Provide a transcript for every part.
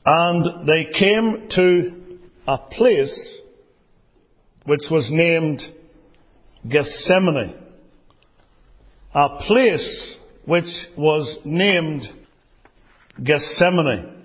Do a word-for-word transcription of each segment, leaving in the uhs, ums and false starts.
And they came to a place which was named Gethsemane. A place which was named Gethsemane.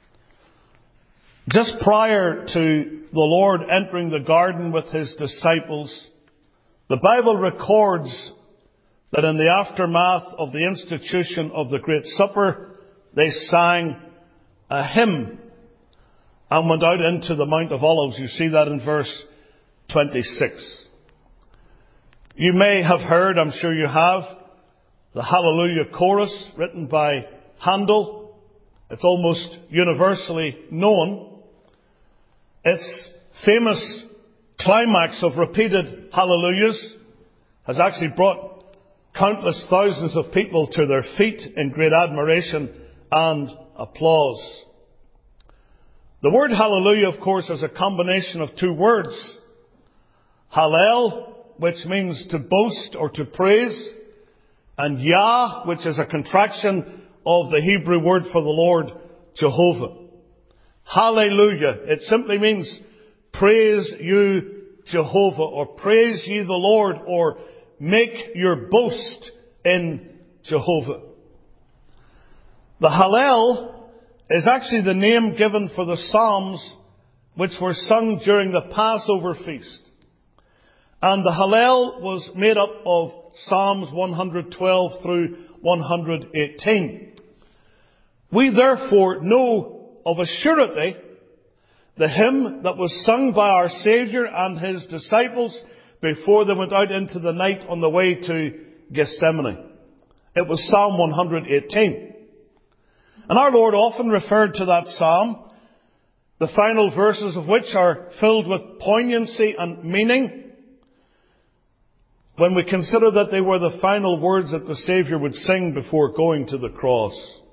Just prior to the Lord entering the garden with his disciples, the Bible records that in the aftermath of the institution of the Great Supper, they sang a hymn and went out into the Mount of Olives. You see that in verse twenty-six. You may have heard, I'm sure you have, the Hallelujah chorus written by Handel. It's almost universally known. Its famous climax of repeated hallelujahs has actually brought countless thousands of people to their feet in great admiration and applause. The word hallelujah, of course, is a combination of two words. Hallel, which means to boast or to praise, and Yah, which is a contraction of the Hebrew word for the Lord, Jehovah. Hallelujah. It simply means praise you, Jehovah, or praise ye the Lord, or make your boast in Jehovah. The Hallel is actually the name given for the Psalms which were sung during the Passover feast. And the Hallel was made up of Psalms one twelve through one eighteen. We therefore know of a surety the hymn that was sung by our Saviour and his disciples before they went out into the night on the way to Gethsemane. It was Psalm one eighteen. And our Lord often referred to that psalm, the final verses of which are filled with poignancy and meaning, when we consider that they were the final words that the Saviour would sing before going to the cross.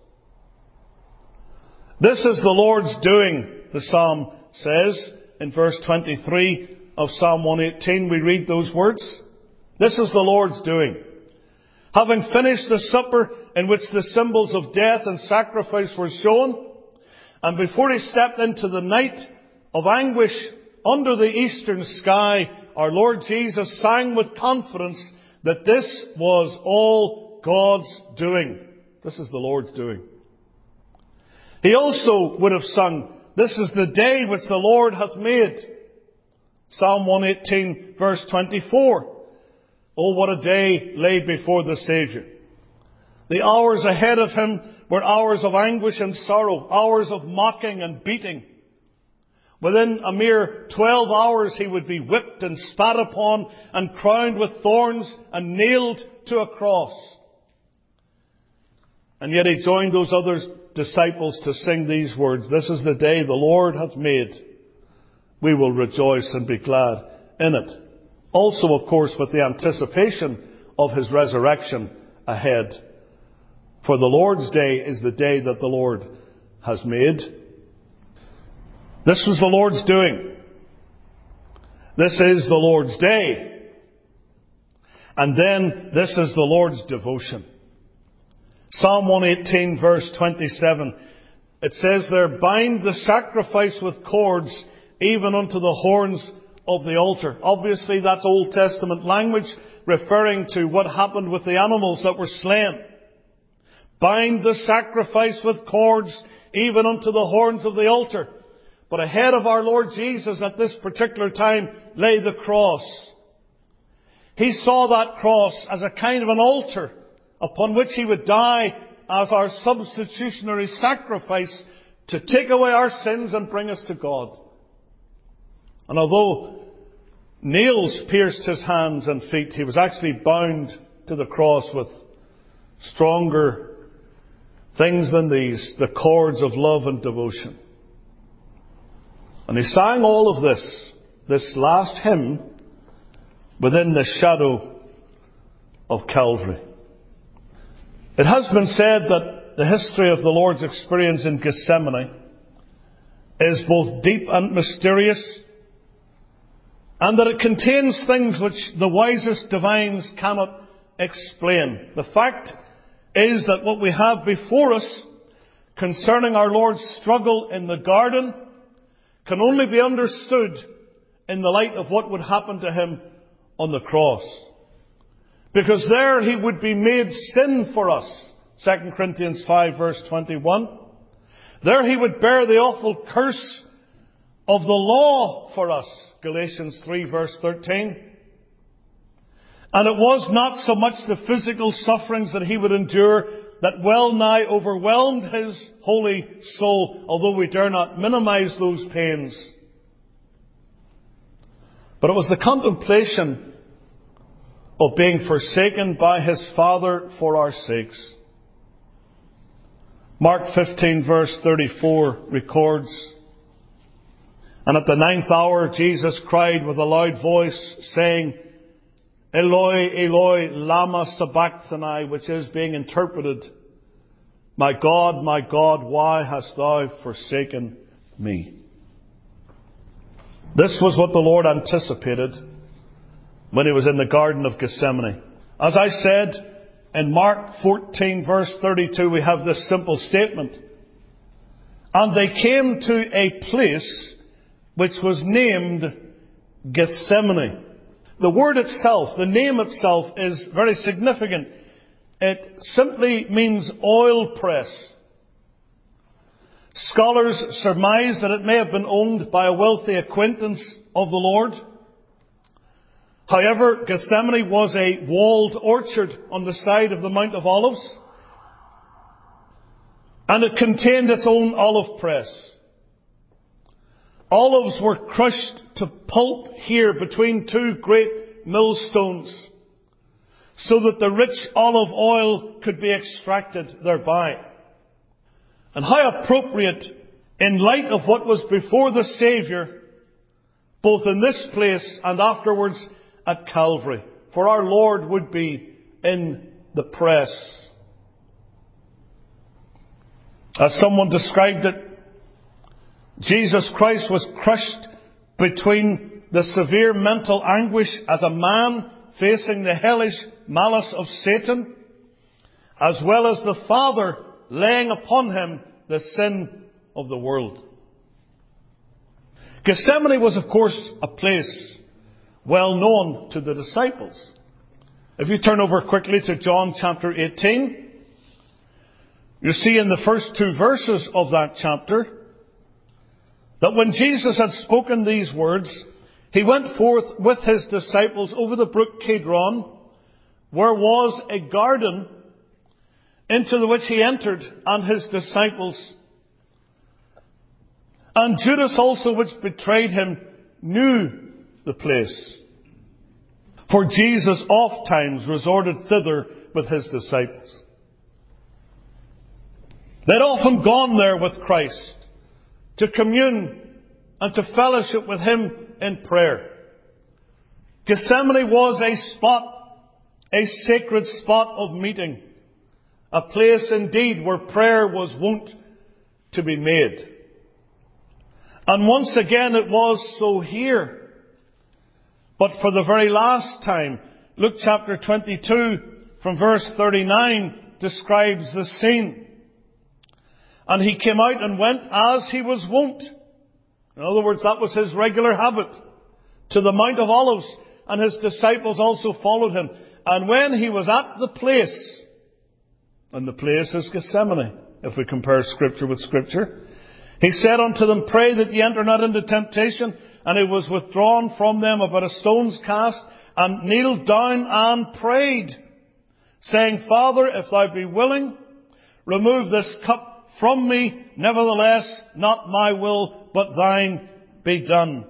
This is the Lord's doing, the psalm says. In verse twenty-three of Psalm one eighteen, we read those words. This is the Lord's doing. Having finished the supper in which the symbols of death and sacrifice were shown, and before he stepped into the night of anguish under the eastern sky, our Lord Jesus sang with confidence that this was all God's doing. This is the Lord's doing. He also would have sung, this is the day which the Lord hath made. Psalm one eighteen verse twenty-four. Oh, what a day lay before the Saviour. The hours ahead of him were hours of anguish and sorrow, hours of mocking and beating. Within a mere twelve hours he would be whipped and spat upon and crowned with thorns and nailed to a cross. And yet he joined those other disciples to sing these words, this is the day the Lord hath made. We will rejoice and be glad in it. Also, of course, with the anticipation of his resurrection ahead. For the Lord's day is the day that the Lord has made. This was the Lord's doing. This is the Lord's day. And then this is the Lord's devotion. Psalm one eighteen verse twenty-seven. It says there, bind the sacrifice with cords even unto the horns of the altar. Obviously that's Old Testament language referring to what happened with the animals that were slain. Bind the sacrifice with cords even unto the horns of the altar. But ahead of our Lord Jesus at this particular time lay the cross. He saw that cross as a kind of an altar upon which he would die as our substitutionary sacrifice to take away our sins and bring us to God. And although nails pierced his hands and feet, he was actually bound to the cross with stronger things than these, the cords of love and devotion. And he sang all of this, this last hymn, within the shadow of Calvary. It has been said that the history of the Lord's experience in Gethsemane is both deep and mysterious, and that it contains things which the wisest divines cannot explain. The fact is that what we have before us concerning our Lord's struggle in the garden can only be understood in the light of what would happen to him on the cross. Because there he would be made sin for us. Second Corinthians five verse twenty-one. There he would bear the awful curse of the law for us. Galatians three verse thirteen. And it was not so much the physical sufferings that he would endure that well nigh overwhelmed his holy soul, although we dare not minimize those pains. But it was the contemplation of being forsaken by his Father for our sakes. Mark fifteen verse thirty-four records, and at the ninth hour Jesus cried with a loud voice, saying, Eloi, Eloi, lama sabachthani, which is being interpreted, My God, my God, why hast thou forsaken me? This was what the Lord anticipated when he was in the Garden of Gethsemane. As I said, in Mark fourteen verse thirty-two, we have this simple statement. And they came to a place which was named Gethsemane. The word itself, the name itself, is very significant. It simply means oil press. Scholars surmise that it may have been owned by a wealthy acquaintance of the Lord. However, Gethsemane was a walled orchard on the side of the Mount of Olives, and it contained its own olive press. Olives were crushed to pulp here between two great millstones, so that the rich olive oil could be extracted thereby. And how appropriate in light of what was before the Saviour, both in this place and afterwards at Calvary. For our Lord would be in the press. As someone described it, Jesus Christ was crushed between the severe mental anguish as a man facing the hellish malice of Satan, as well as the Father laying upon him the sin of the world. Gethsemane was, of course, a place well known to the disciples. If you turn over quickly to John chapter eighteen, you see in the first two verses of that chapter that when Jesus had spoken these words, he went forth with his disciples over the brook Kidron, where was a garden, into the which he entered, and his disciples. And Judas also, which betrayed him, knew the place. For Jesus oft times resorted thither with his disciples. They'd often gone there with Christ to commune and to fellowship with him in prayer. Gethsemane was a spot, a sacred spot of meeting. A place indeed where prayer was wont to be made. And once again it was so here. But for the very last time, Luke chapter twenty-two from verse thirty-nine describes the scene. And he came out and went as he was wont. In other words, that was his regular habit. To the Mount of Olives, and his disciples also followed him. And when he was at the place, and the place is Gethsemane, if we compare Scripture with Scripture, he said unto them, Pray that ye enter not into temptation. And he was withdrawn from them about a stone's cast, and kneeled down and prayed, saying, Father, if thou be willing, remove this cup from me. Nevertheless, not my will, but thine be done.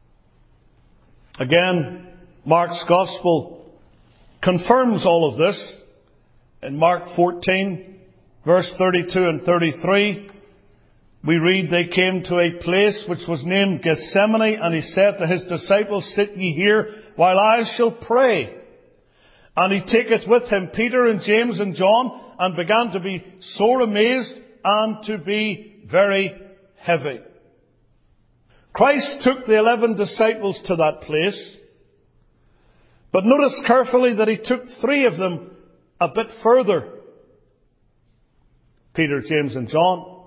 Again, Mark's Gospel confirms all of this. In Mark fourteen, verse thirty-two and thirty-three, we read, They came to a place which was named Gethsemane, and he said to his disciples, Sit ye here, while I shall pray. And he taketh with him Peter and James and John, and began to be sore amazed, and to be very heavy. Christ took the eleven disciples to that place, but notice carefully that he took three of them a bit further. Peter, James and John.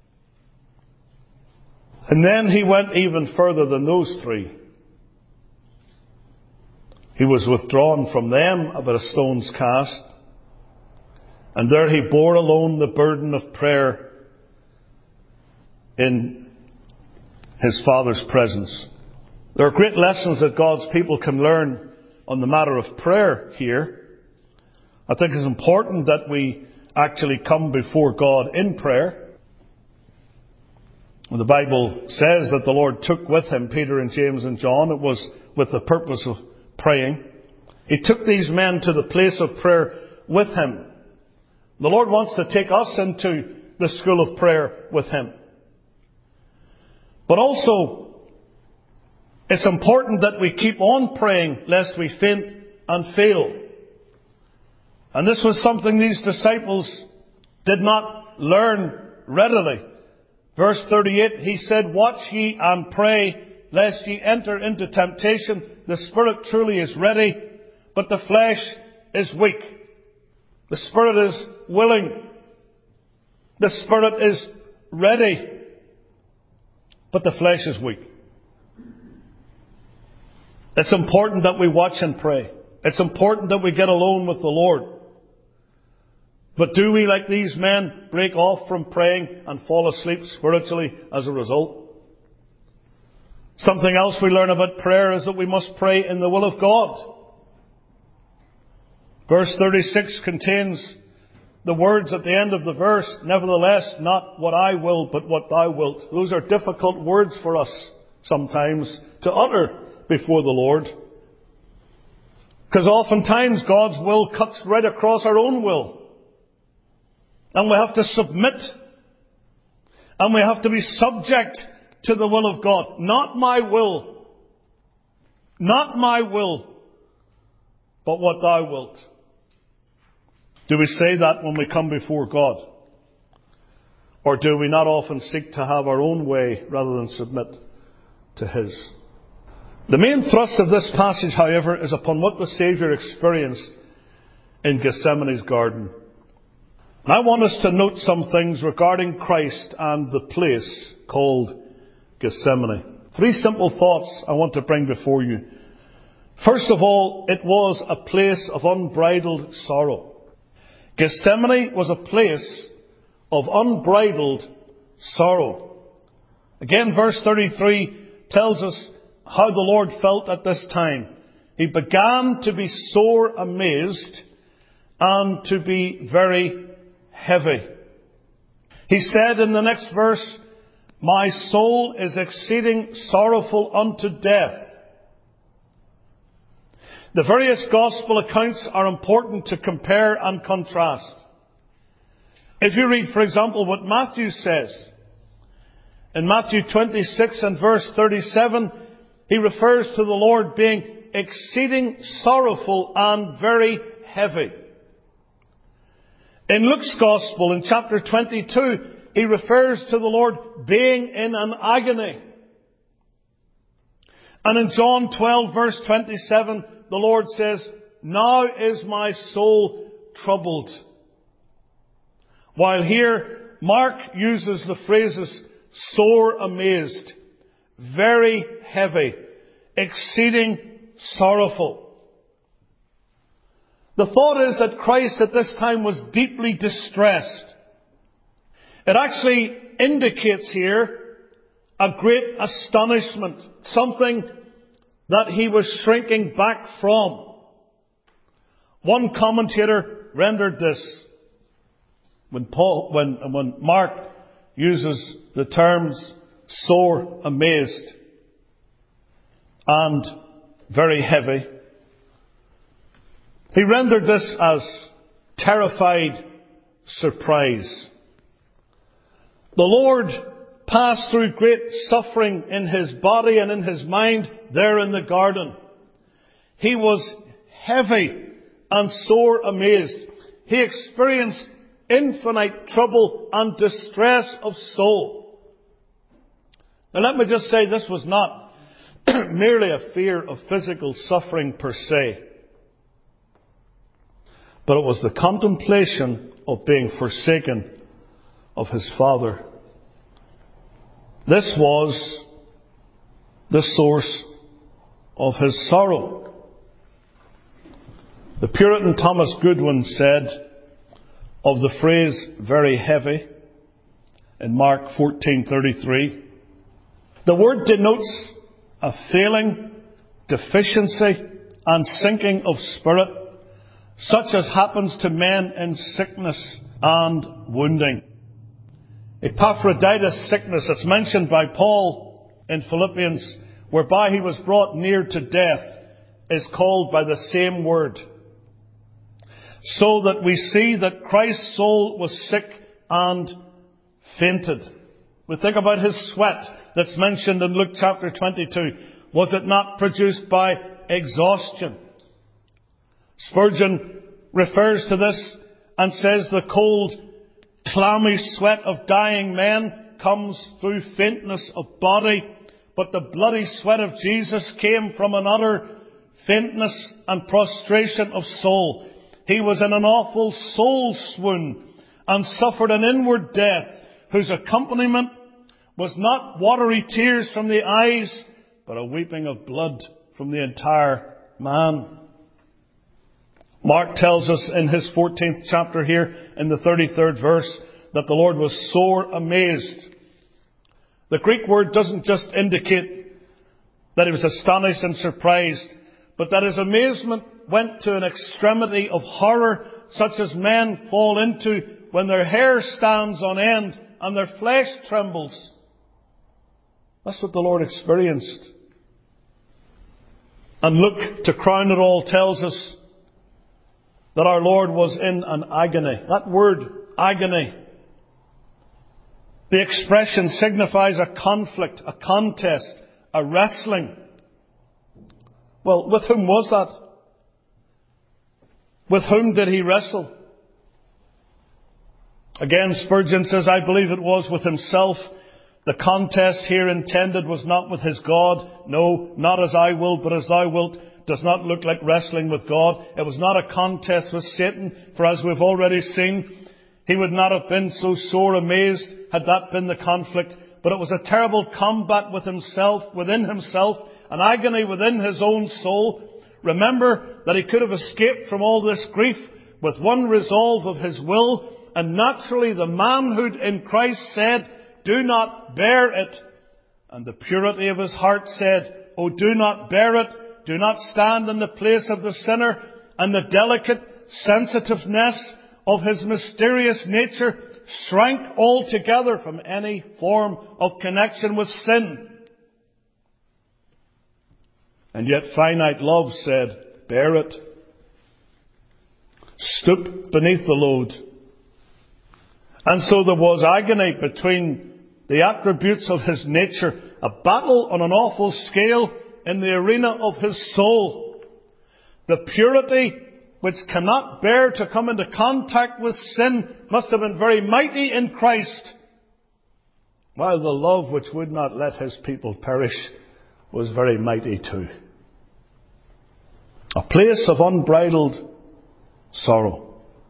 And then he went even further than those three. He was withdrawn from them about a stone's cast. And there he bore alone the burden of prayer in his Father's presence. There are great lessons that God's people can learn on the matter of prayer here. I think it's important that we actually come before God in prayer. When the Bible says that the Lord took with him Peter and James and John, it was with the purpose of praying. He took these men to the place of prayer with him. The Lord wants to take us into the school of prayer with him. But also, it's important that we keep on praying lest we faint and fail. And this was something these disciples did not learn readily. Verse thirty-eight, he said, "Watch ye and pray, lest ye enter into temptation. The spirit truly is ready, but the flesh is weak." The spirit is willing. The spirit is ready, but the flesh is weak. It's important that we watch and pray. It's important that we get alone with the Lord. But do we, like these men, break off from praying and fall asleep spiritually as a result? Something else we learn about prayer is that we must pray in the will of God. Verse thirty-six contains the words at the end of the verse, "Nevertheless, not what I will, but what thou wilt." Those are difficult words for us sometimes to utter before the Lord. Because oftentimes God's will cuts right across our own will. And we have to submit. And we have to be subject to the will of God. Not my will. Not my will. But what thou wilt. Do we say that when we come before God? Or do we not often seek to have our own way rather than submit to His? The main thrust of this passage, however, is upon what the Saviour experienced in Gethsemane's garden. And I want us to note some things regarding Christ and the place called Gethsemane. Three simple thoughts I want to bring before you. First of all, it was a place of unbridled sorrow. Gethsemane was a place of unbridled sorrow. Again, verse thirty-three tells us how the Lord felt at this time. He began to be sore amazed and to be very heavy. He said in the next verse, "My soul is exceeding sorrowful unto death." The various gospel accounts are important to compare and contrast. If you read, for example, what Matthew says, in Matthew twenty-six and verse thirty-seven, he refers to the Lord being exceeding sorrowful and very heavy. In Luke's Gospel, in chapter twenty-two, he refers to the Lord being in an agony. And in John twelve, verse twenty-seven, the Lord says, "Now is my soul troubled." While here, Mark uses the phrases sore amazed, very heavy, exceeding sorrowful. The thought is that Christ at this time was deeply distressed. It actually indicates here a great astonishment, something that he was shrinking back from. One commentator rendered this, when Paul, when, when Mark uses the terms sore amazed and very heavy, he rendered this as terrified surprise. The Lord passed through great suffering in His body and in His mind there in the garden. He was heavy and sore amazed. He experienced infinite trouble and distress of soul. Now let me just say, this was not merely a fear of physical suffering per se, but it was the contemplation of being forsaken of his Father. This was the source of his sorrow. The Puritan Thomas Goodwin said of the phrase "very heavy" in Mark fourteen thirty-three, the word denotes a failing, deficiency and sinking of spirit, such as happens to men in sickness and wounding. Epaphroditus' sickness, that's mentioned by Paul in Philippians, whereby he was brought near to death, is called by the same word. So that we see that Christ's soul was sick and fainted. We think about his sweat that's mentioned in Luke chapter twenty-two. Was it not produced by exhaustion? Spurgeon refers to this and says the cold, clammy sweat of dying men comes through faintness of body, but the bloody sweat of Jesus came from an utter faintness and prostration of soul. He was in an awful soul swoon and suffered an inward death, whose accompaniment was not watery tears from the eyes, but a weeping of blood from the entire man. Mark tells us in his fourteenth chapter here, in the thirty-third verse, that the Lord was sore amazed. The Greek word doesn't just indicate that he was astonished and surprised, but that his amazement went to an extremity of horror, such as men fall into when their hair stands on end and their flesh trembles. That's what the Lord experienced. And Luke, to crown it all, tells us that our Lord was in an agony. That word, agony, the expression signifies a conflict, a contest, a wrestling. Well, with whom was that? With whom did he wrestle? Again, Spurgeon says, I believe it was with himself. The contest here intended was not with his God. No, not as I will, but as thou wilt. Does not look like wrestling with God. It was not a contest with Satan, for as we've already seen, he would not have been so sore amazed had that been the conflict. But it was a terrible combat with himself, within himself, an agony within his own soul. Remember that he could have escaped from all this grief with one resolve of his will, and naturally the manhood in Christ said, do not bear it. And the purity of his heart said, oh, do not bear it. Do not stand in the place of the sinner. And the delicate sensitiveness of his mysterious nature shrank altogether from any form of connection with sin. And yet finite love said, bear it. Stoop beneath the load. And so there was agony between the attributes of his nature, a battle on an awful scale in the arena of his soul. The purity which cannot bear to come into contact with sin must have been very mighty in Christ, while the love which would not let his people perish was very mighty too. A place of unbridled sorrow.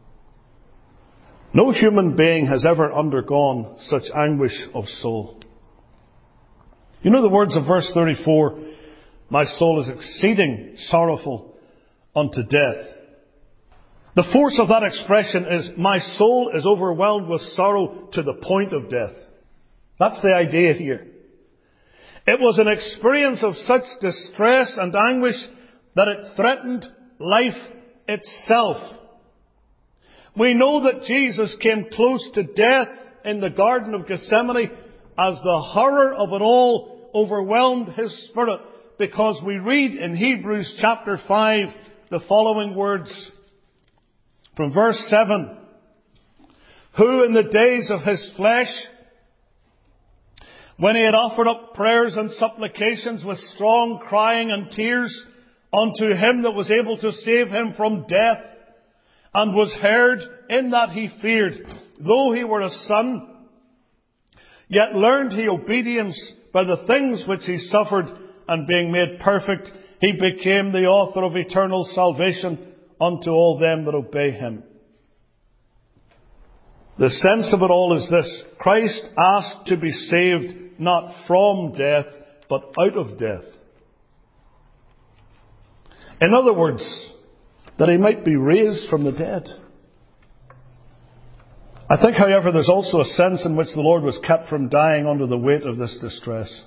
No human being has ever undergone such anguish of soul. You know the words of verse thirty-four, my soul is exceeding sorrowful unto death. The force of that expression is, my soul is overwhelmed with sorrow to the point of death. That's the idea here. It was an experience of such distress and anguish that it threatened life itself. We know that Jesus came close to death in the Garden of Gethsemane as the horror of it all overwhelmed his spirit, because we read in Hebrews chapter five the following words from verse seven. Who in the days of his flesh, when he had offered up prayers and supplications with strong crying and tears unto him that was able to save him from death, and was heard in that he feared, though he were a son, yet learned he obedience by the things which he suffered, and being made perfect, he became the author of eternal salvation unto all them that obey him. The sense of it all is this: Christ asked to be saved not from death, but out of death. In other words, that he might be raised from the dead. I think, however, there's also a sense in which the Lord was kept from dying under the weight of this distress.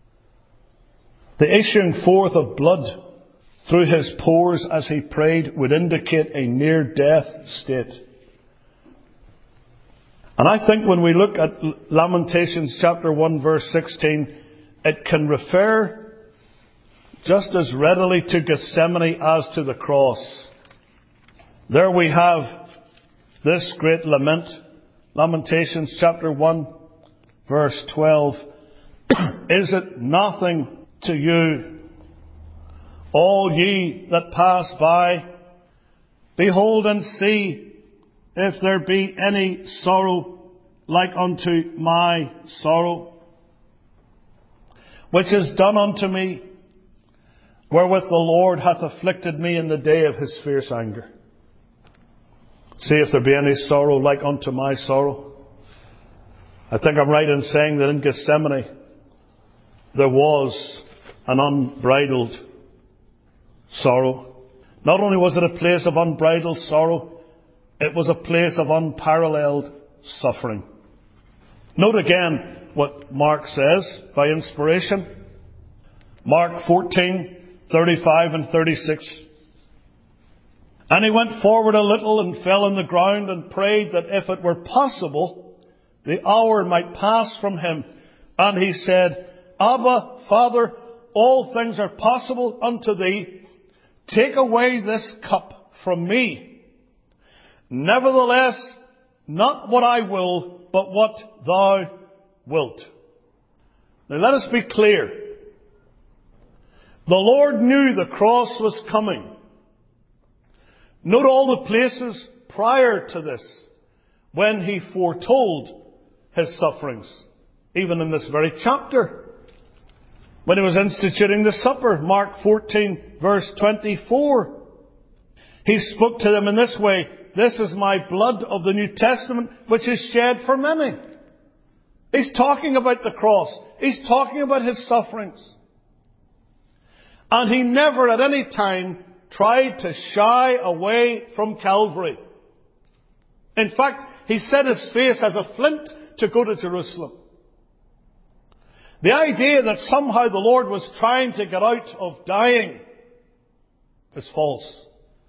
The issuing forth of blood through his pores as he prayed would indicate a near-death state. And I think when we look at Lamentations chapter one verse sixteen, it can refer just as readily to Gethsemane as to the cross. There we have this great lament, Lamentations chapter one verse twelve. Is it nothing to you, all ye that pass by? Behold and see if there be any sorrow like unto my sorrow, which is done unto me, wherewith the Lord hath afflicted me in the day of his fierce anger. See if there be any sorrow like unto my sorrow. I think I'm right in saying that in Gethsemane there was an unbridled sorrow. Not only was it a place of unbridled sorrow, it was a place of unparalleled suffering. Note again what Mark says by inspiration. Mark fourteen, thirty-five and thirty-six. And he went forward a little and fell on the ground and prayed that if it were possible, the hour might pass from him. And he said, Abba, Father, all things are possible unto thee. Take away this cup from me. Nevertheless, not what I will, but what thou wilt. Now let us be clear. The Lord knew the cross was coming. Note all the places prior to this when he foretold his sufferings. Even in this very chapter, when he was instituting the supper, Mark fourteen verse twenty-four, he spoke to them in this way: this is my blood of the New Testament, which is shed for many. He's talking about the cross. He's talking about his sufferings. And he never at any time tried to shy away from Calvary. In fact, he set his face as a flint to go to Jerusalem. The idea that somehow the Lord was trying to get out of dying is false.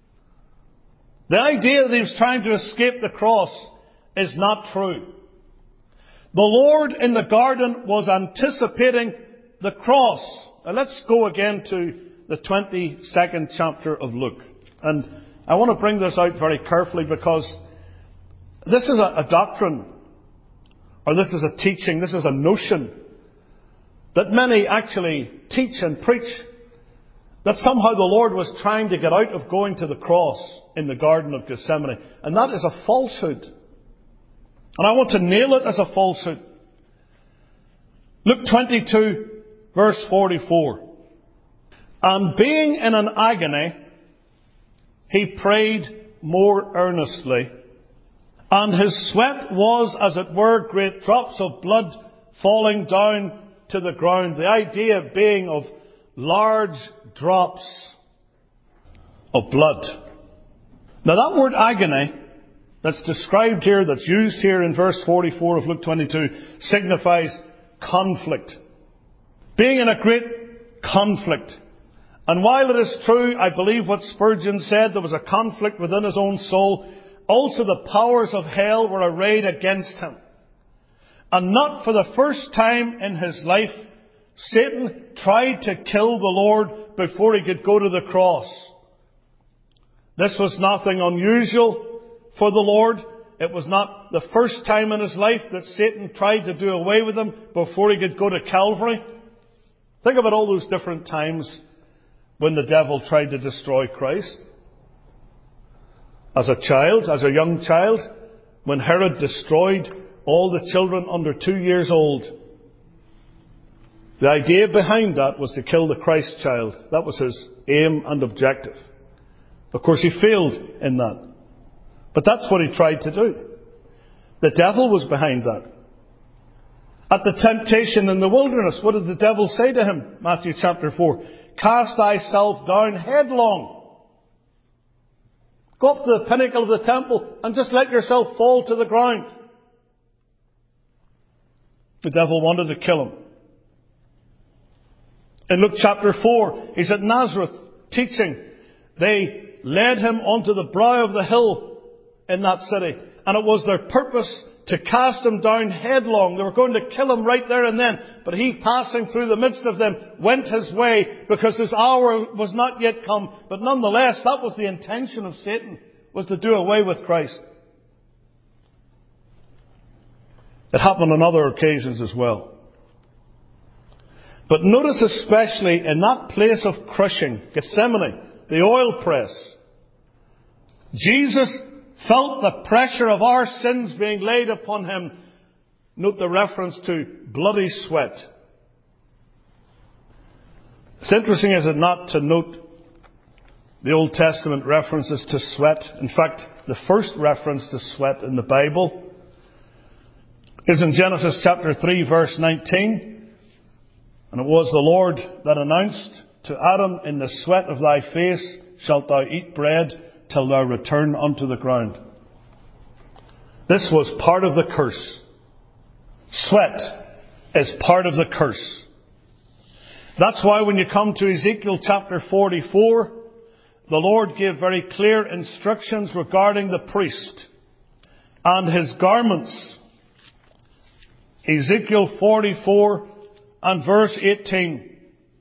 The idea that he was trying to escape the cross is not true. The Lord in the garden was anticipating the cross. Now let's go again to the twenty-second chapter of Luke. And I want to bring this out very carefully, because this is a, a doctrine, or this is a teaching, this is a notion that many actually teach and preach, that somehow the Lord was trying to get out of going to the cross in the Garden of Gethsemane. And that is a falsehood. And I want to nail it as a falsehood. Luke twenty-two, verse forty-four. And being in an agony, he prayed more earnestly, and his sweat was, as it were, great drops of blood falling down to the ground. The idea being of large drops of blood. Now that word agony that's described here, that's used here in verse forty-four of Luke twenty-two, signifies conflict. Being in a great conflict. And while it is true, I believe what Spurgeon said, there was a conflict within his own soul, also the powers of hell were arrayed against him. And not for the first time in his life, Satan tried to kill the Lord before he could go to the cross. This was nothing unusual for the Lord. It was not the first time in his life that Satan tried to do away with him before he could go to Calvary. Think about all those different times when the devil tried to destroy Christ. As a child, as a young child, when Herod destroyed all the children under two years old. The idea behind that was to kill the Christ child. That was his aim and objective. Of course, he failed in that. But that's what he tried to do. The devil was behind that. At the temptation in the wilderness, what did the devil say to him? Matthew chapter four. Cast thyself down headlong. Go up to the pinnacle of the temple and just let yourself fall to the ground. The devil wanted to kill him. In Luke chapter four, he's at Nazareth teaching. They led him onto the brow of the hill in that city. And it was their purpose to cast him down headlong. They were going to kill him right there and then. But he, passing through the midst of them, went his way because his hour was not yet come. But nonetheless, that was the intention of Satan, was to do away with Christ. It happened on other occasions as well. But notice especially in that place of crushing, Gethsemane, the oil press, Jesus felt the pressure of our sins being laid upon him. Note the reference to bloody sweat. It's interesting, is it not, to note the Old Testament references to sweat. In fact, the first reference to sweat in the Bible is in Genesis chapter three, verse nineteen. And it was the Lord that announced to Adam, in the sweat of thy face shalt thou eat bread till thou return unto the ground. This was part of the curse. Sweat is part of the curse. That's why when you come to Ezekiel chapter forty-four, the Lord gave very clear instructions regarding the priest and his garments. Ezekiel forty-four and verse eighteen.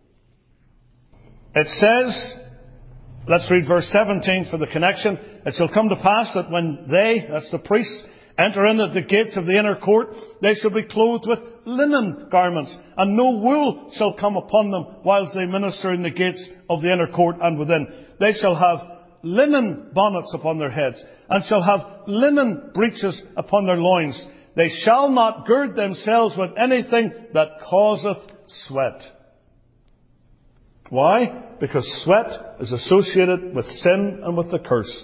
It says, let's read verse seventeen for the connection. It shall come to pass that when they, that's the priests, enter in at the gates of the inner court, they shall be clothed with linen garments, and no wool shall come upon them whilst they minister in the gates of the inner court and within. They shall have linen bonnets upon their heads, and shall have linen breeches upon their loins. They shall not gird themselves with anything that causeth sweat. Why? Because sweat is associated with sin and with the curse.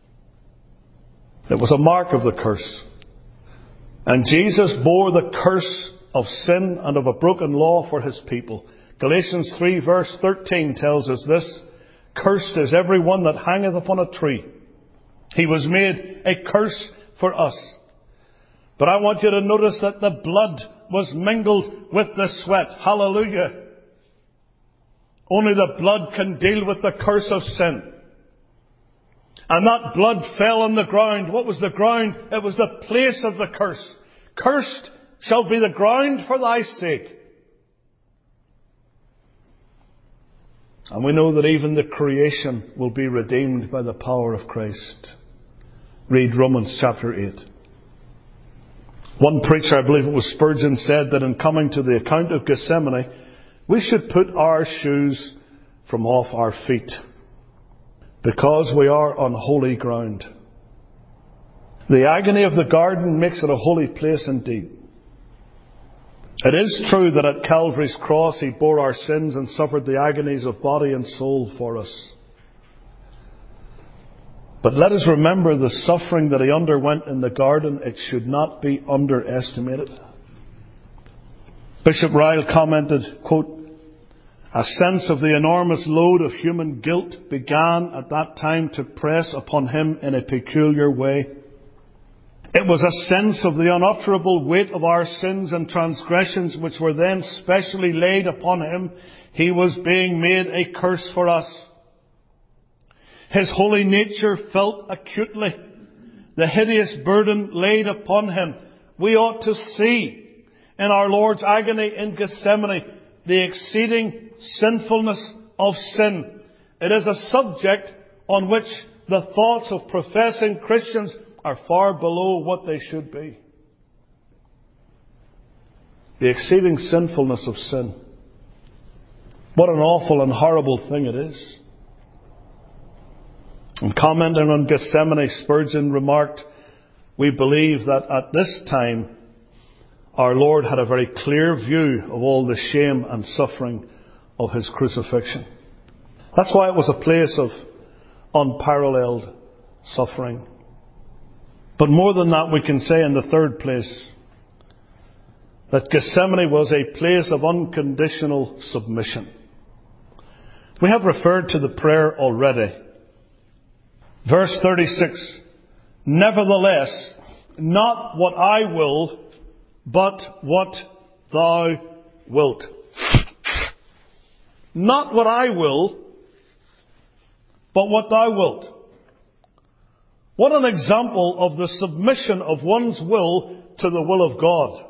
It was a mark of the curse. And Jesus bore the curse of sin and of a broken law for his people. Galatians three verse thirteen tells us this. Cursed is every one that hangeth upon a tree. He was made a curse for us. But I want you to notice that the blood was mingled with the sweat. Hallelujah. Only the blood can deal with the curse of sin. And that blood fell on the ground. What was the ground? It was the place of the curse. Cursed shall be the ground for thy sake. And we know that even the creation will be redeemed by the power of Christ. Read Romans chapter eight. One preacher, I believe it was Spurgeon, said that in coming to the account of Gethsemane, we should put our shoes from off our feet, because we are on holy ground. The agony of the garden makes it a holy place indeed. It is true that at Calvary's cross he bore our sins and suffered the agonies of body and soul for us. But let us remember the suffering that he underwent in the garden. It should not be underestimated. Bishop Ryle commented, quote, a sense of the enormous load of human guilt began at that time to press upon him in a peculiar way. It was a sense of the unutterable weight of our sins and transgressions which were then specially laid upon him. He was being made a curse for us. His holy nature felt acutely the hideous burden laid upon him. We ought to see in our Lord's agony in Gethsemane the exceeding sinfulness of sin. It is a subject on which the thoughts of professing Christians are far below what they should be. The exceeding sinfulness of sin. What an awful and horrible thing it is. In commenting on Gethsemane, Spurgeon remarked, we believe that at this time our Lord had a very clear view of all the shame and suffering of his crucifixion. That's why it was a place of unparalleled suffering. But more than that, we can say in the third place that Gethsemane was a place of unconditional submission. We have referred to the prayer already. Verse thirty-six, nevertheless, not what I will, but what thou wilt. Not what I will, but what thou wilt. What an example of the submission of one's will to the will of God.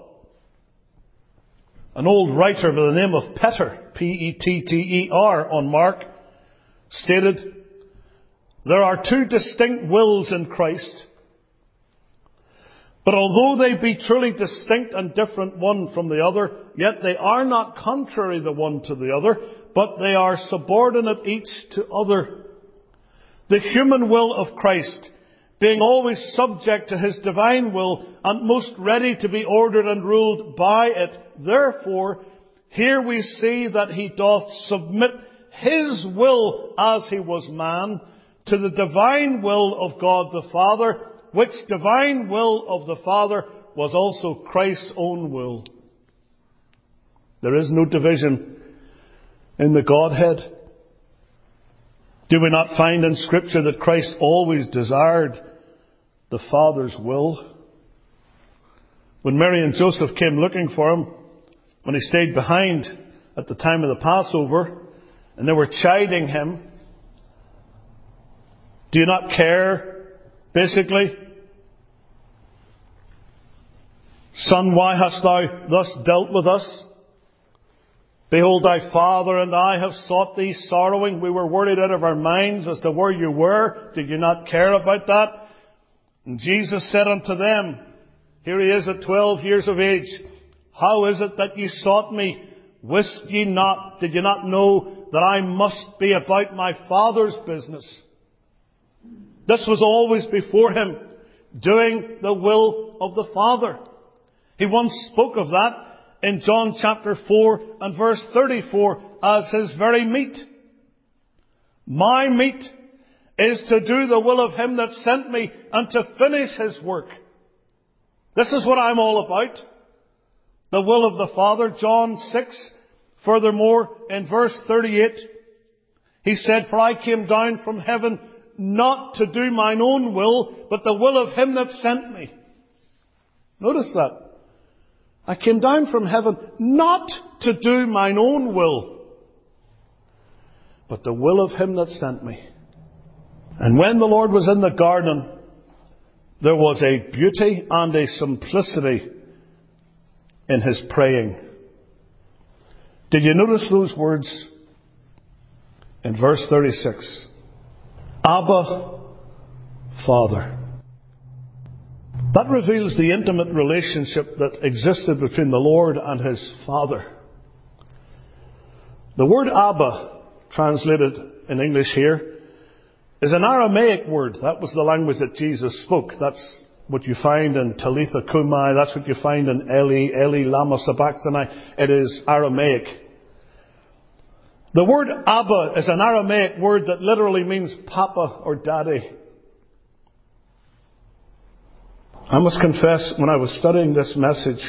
An old writer by the name of Petter, P E T T E R, on Mark, stated, there are two distinct wills in Christ, but although they be truly distinct and different one from the other, yet they are not contrary the one to the other, but they are subordinate each to other. The human will of Christ, being always subject to his divine will and most ready to be ordered and ruled by it, therefore, here we see that he doth submit his will as he was man to the divine will of God the Father, which divine will of the Father was also Christ's own will. There is no division in the Godhead. Do we not find in Scripture that Christ always desired the Father's will? When Mary and Joseph came looking for him, when he stayed behind at the time of the Passover, and they were chiding him, do you not care, basically? Son, why hast thou thus dealt with us? Behold, thy father and I have sought thee sorrowing. We were worried out of our minds as to where you were. Did you not care about that? And Jesus said unto them, here he is at twelve years of age, how is it that ye sought me? Wist ye not, did ye not know that I must be about my Father's business? This was always before him, doing the will of the Father. He once spoke of that in John chapter four and verse thirty-four as his very meat. My meat is to do the will of him that sent me and to finish his work. This is what I'm all about. The will of the Father. John six, furthermore, in verse thirty-eight, he said, for I came down from heaven not to do mine own will, but the will of him that sent me. Notice that. I came down from heaven not to do mine own will, but the will of him that sent me. And when the Lord was in the garden, there was a beauty and a simplicity in his praying. Did you notice those words in verse thirty-six? Abba, Father. That reveals the intimate relationship that existed between the Lord and his Father. The word Abba, translated in English here, is an Aramaic word. That was the language that Jesus spoke. That's what you find in Talitha Kumai. That's what you find in Eli, Eli lama sabachthani. It is Aramaic. The word Abba is an Aramaic word that literally means Papa or Daddy. I must confess, when I was studying this message,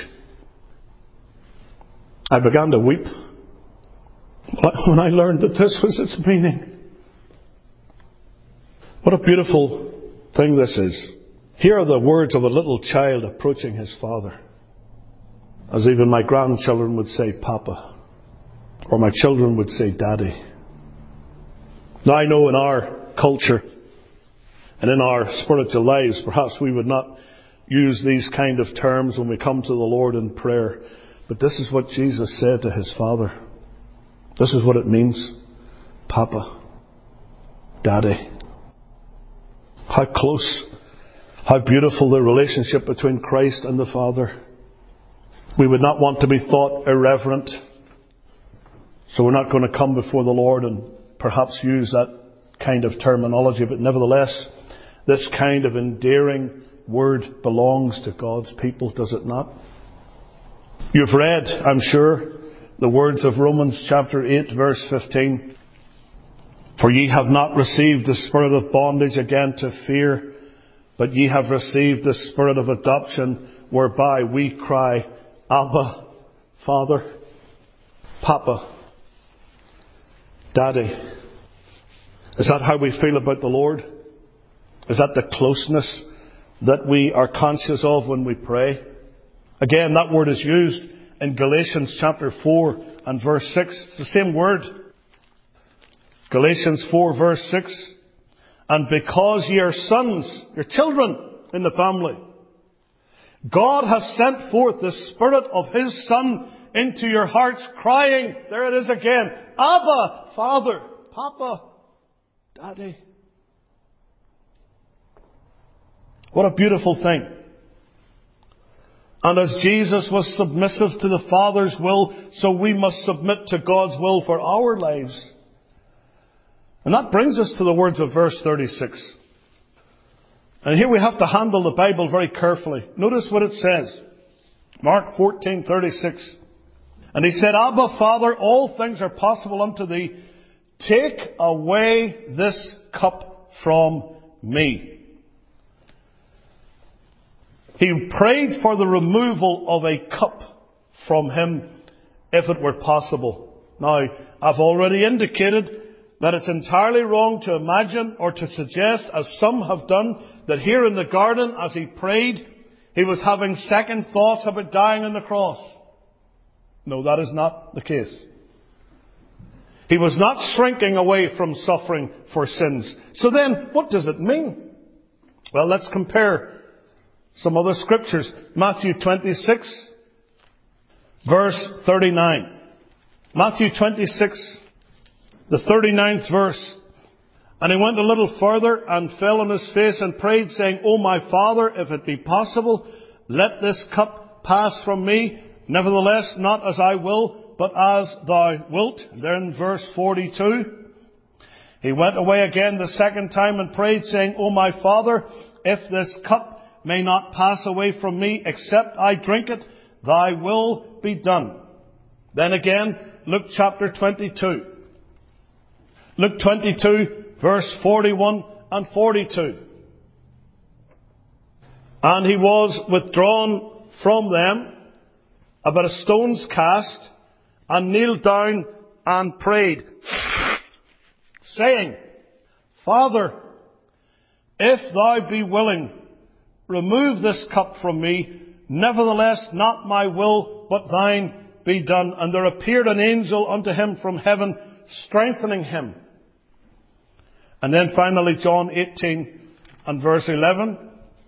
I began to weep when I learned that this was its meaning. What a beautiful thing this is. Here are the words of a little child approaching his father. As even my grandchildren would say, Papa. Or my children would say, Daddy. Now I know in our culture and in our spiritual lives, perhaps we would not use these kind of terms when we come to the Lord in prayer. But this is what Jesus said to his Father. This is what it means. Papa. Daddy. How close, how beautiful the relationship between Christ and the Father. We would not want to be thought irreverent. So we're not going to come before the Lord and perhaps use that kind of terminology. But nevertheless, this kind of endearing word belongs to God's people, does it not? You've read, I'm sure, the words of Romans chapter eight, verse fifteen. For ye have not received the spirit of bondage again to fear, but ye have received the Spirit of adoption, whereby we cry, Abba, Father, Papa, Daddy. Is that how we feel about the Lord? Is that the closeness that we are conscious of when we pray? Again, that word is used in Galatians chapter four and verse six. It's the same word. Galatians four verse six. And because ye are sons, your children in the family, God has sent forth the Spirit of His Son into your hearts, crying, there it is again, Abba, Father, Papa, Daddy. What a beautiful thing. And as Jesus was submissive to the Father's will, so we must submit to God's will for our lives. And that brings us to the words of verse thirty-six. And here we have to handle the Bible very carefully. Notice what it says. Mark fourteen thirty-six. And he said, Abba, Father, all things are possible unto thee. Take away this cup from me. He prayed for the removal of a cup from him, if it were possible. Now, I've already indicated that it's entirely wrong to imagine or to suggest, as some have done, that here in the garden, as he prayed, he was having second thoughts about dying on the cross. No, that is not the case. He was not shrinking away from suffering for sins. So then, what does it mean? Well, let's compare some other scriptures. Matthew twenty-six, verse thirty-nine. Matthew twenty-six, the thirty-ninth verse. And he went a little further and fell on his face and prayed, saying, O my Father, if it be possible, let this cup pass from me. Nevertheless, not as I will, but as thou wilt. Then verse forty-two. He went away again the second time and prayed, saying, O my Father, if this cup may not pass away from me, except I drink it, thy will be done. Then again, Luke chapter twenty-two. Luke twenty-two, verse forty-one and forty-two. And he was withdrawn from them about a stone's cast, and kneeled down and prayed, saying, Father, if thou be willing, remove this cup from me. Nevertheless, not my will, but thine be done. And there appeared an angel unto him from heaven, strengthening him. And then finally, John eighteen and verse eleven.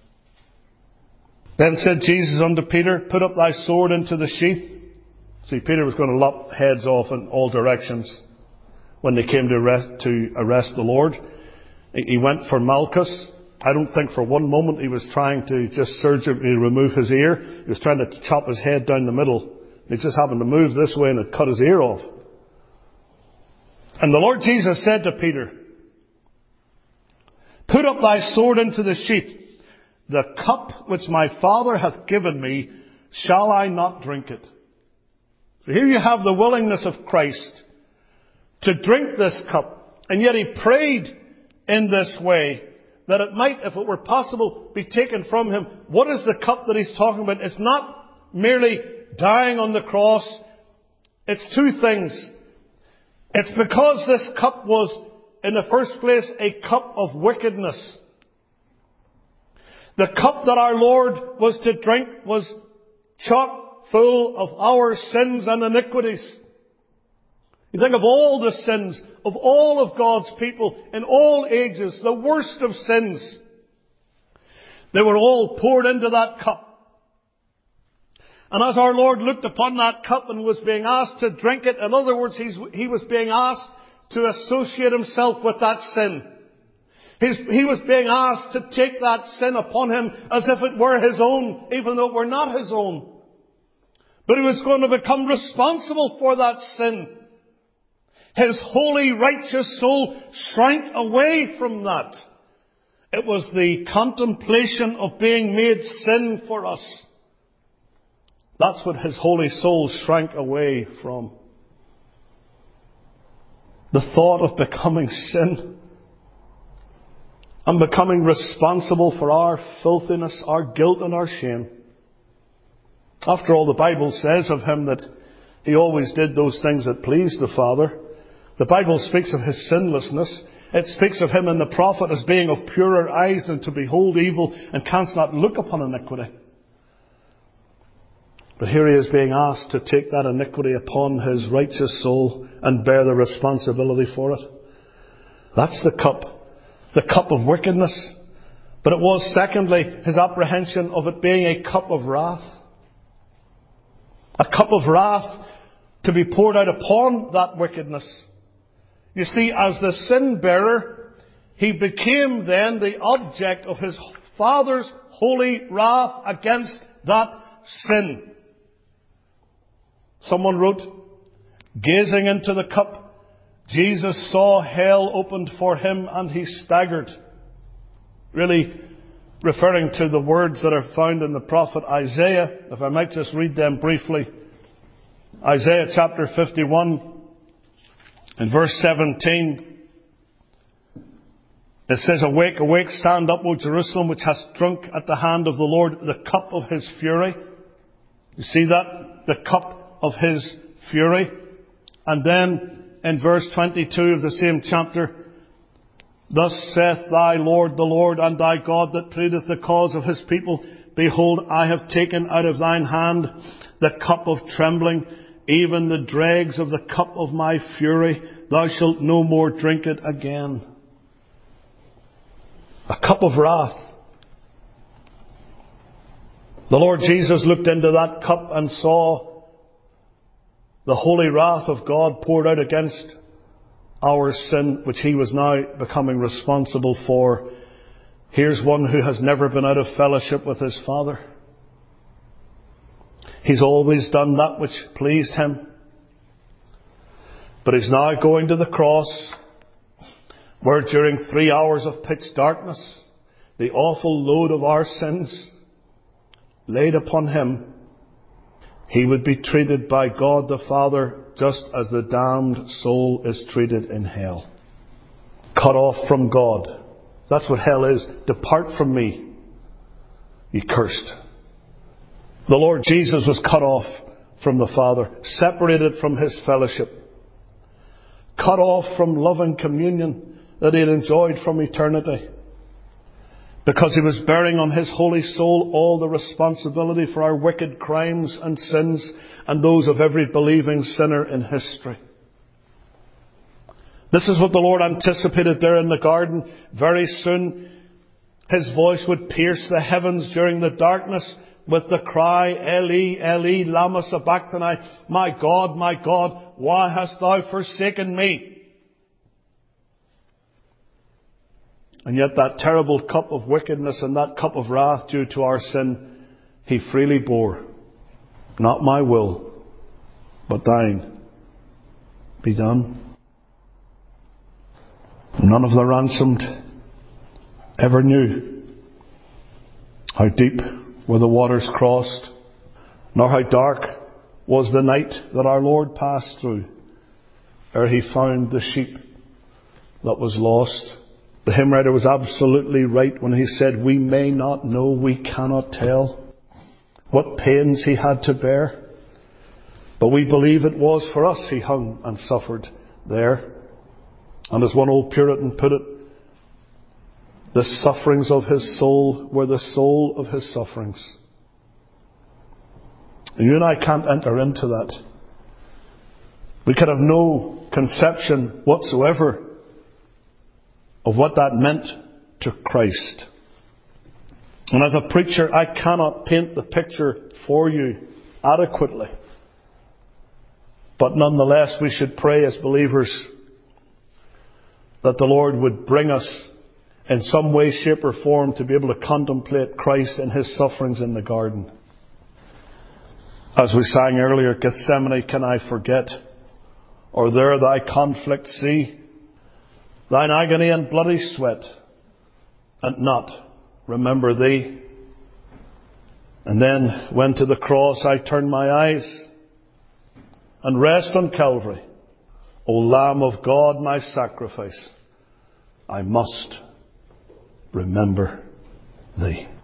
Then said Jesus unto Peter, Put up thy sword into the sheath. See, Peter was going to lop heads off in all directions when they came to arrest, to arrest the Lord. He went for Malchus. I don't think for one moment he was trying to just surgically remove his ear. He was trying to chop his head down the middle. He just happened to move this way and it cut his ear off. And the Lord Jesus said to Peter, Put up thy sword into the sheath. The cup which my Father hath given me, shall I not drink it? So here you have the willingness of Christ to drink this cup. And yet he prayed in this way that it might, if it were possible, be taken from him. What is the cup that he's talking about? It's not merely dying on the cross. It's two things. It's because this cup was, in the first place, a cup of wickedness. The cup that our Lord was to drink was chock full of our sins and iniquities. You think of all the sins of all of God's people in all ages, the worst of sins. They were all poured into that cup. And as our Lord looked upon that cup and was being asked to drink it, in other words, he's, he was being asked to associate himself with that sin. He's, he was being asked to take that sin upon him as if it were his own, even though it were not his own. But he was going to become responsible for that sin. His holy, righteous soul shrank away from that. It was the contemplation of being made sin for us. That's what his holy soul shrank away from. The thought of becoming sin. and becoming responsible for our filthiness, our guilt and our shame. After all, the Bible says of him that he always did those things that pleased the Father. The Bible speaks of his sinlessness. It speaks of him in the prophet as being of purer eyes than to behold evil, and canst not look upon iniquity. But here he is being asked to take that iniquity upon his righteous soul and bear the responsibility for it. That's the cup. The cup of wickedness. But it was, secondly, his apprehension of it being a cup of wrath. A cup of wrath to be poured out upon that wickedness. You see, as the sin bearer, he became then the object of his Father's holy wrath against that sin. Someone wrote, gazing into the cup, Jesus saw hell opened for him and he staggered. Really referring to the words that are found in the prophet Isaiah. If I might just read them briefly. Isaiah chapter fifty-one and verse seventeen. It says, awake, awake, stand up, O Jerusalem, which hast drunk at the hand of the Lord the cup of his fury. You see that? The cup of his fury. And then in verse twenty-two of the same chapter, thus saith thy Lord, the Lord, and thy God that pleadeth the cause of his people, behold, I have taken out of thine hand the cup of trembling, even the dregs of the cup of my fury. Thou shalt no more drink it again. A cup of wrath. The Lord Jesus looked into that cup and saw the holy wrath of God poured out against our sin, which he was now becoming responsible for. Here's one who has never been out of fellowship with his Father. He's always done that which pleased him. But he's now going to the cross, where during three hours of pitch darkness, the awful load of our sins laid upon him, he would be treated by God the Father just as the damned soul is treated in hell. Cut off from God. That's what hell is. Depart from me, ye cursed. The Lord Jesus was cut off from the Father, separated from his fellowship, cut off from loving communion that he had enjoyed from eternity, because he was bearing on his holy soul all the responsibility for our wicked crimes and sins and those of every believing sinner in history. This is what the Lord anticipated there in the garden. Very soon his voice would pierce the heavens during the darkness with the cry, Eli, Eli, lama sabachthani, my God, my God, why hast thou forsaken me? And yet that terrible cup of wickedness and that cup of wrath due to our sin, he freely bore. Not my will, but thine be done. None of the ransomed ever knew how deep were the waters crossed, nor how dark was the night that our Lord passed through ere he found the sheep that was lost. The hymn writer was absolutely right when he said, we may not know, we cannot tell what pains he had to bear, but we believe it was for us he hung and suffered there. And as one old Puritan put it, the sufferings of his soul were the soul of his sufferings. And you and I can't enter into that. We can have no conception whatsoever of what that meant to Christ. And as a preacher, I cannot paint the picture for you adequately. But nonetheless, we should pray as believers that the Lord would bring us in some way, shape or form to be able to contemplate Christ and his sufferings in the garden. As we sang earlier, Gethsemane can I forget, or there thy conflict see, thine agony and bloody sweat, and not remember thee. And then when to the cross I turn my eyes and rest on Calvary, O Lamb of God, my sacrifice, I must remember thee.